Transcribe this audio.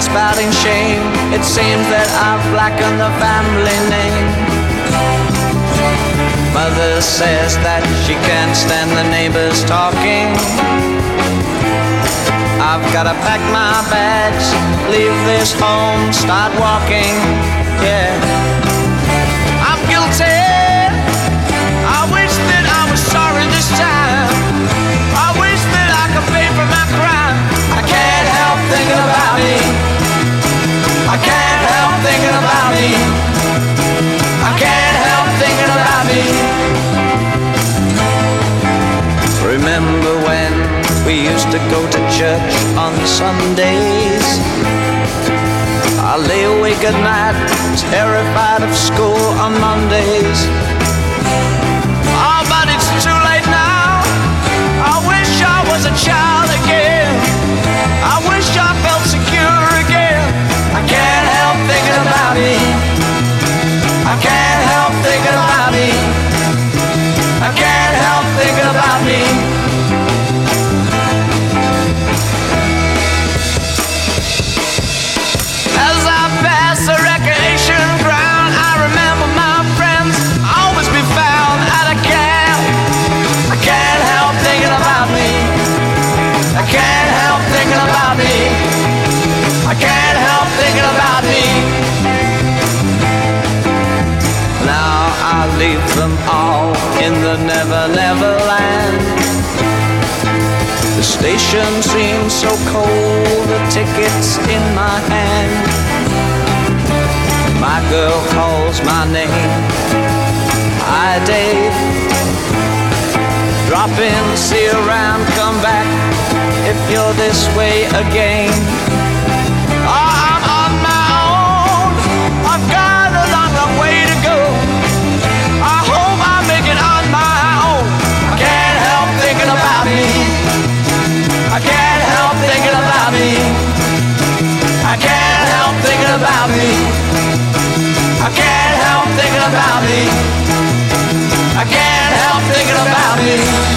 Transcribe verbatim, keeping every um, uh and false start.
spouting shame. It seems that I've blackened the family name. Mother says that she can't stand the neighbors talking. I've gotta pack my bags, leave this home, start walking. Yeah, I'm guilty. I wish that I was sorry this time. I wish that I could pay for my crime. I can't help thinking about me. I can't help thinking about me. I can't help thinking about me. Remember when we used to go to church on Sundays? I lay awake at night, terrified of school on Mondays. Oh, but it's too late now. I wish I was a child again. I wish I felt secure again. I can't help thinking about me. I can't help thinking about me. I can't help thinking about me. As I pass the recreation ground, I remember my friends always be found at a camp. I can't help thinking about me. I can't help thinking about me. I can't help thinking about me. Now I leave them all in the Never Never Land. The station seems so cold, the ticket's in my hand. My girl calls my name. Hi Dave. Drop in, see you around, come back if you're this way again. Oh, I'm on my own. I've got a long, long way to go. I hope I make it on my own. I can't help thinking about me. I can't help thinking about me. I can't help thinking about me. I can't help thinking about me. I can't help thinking about me.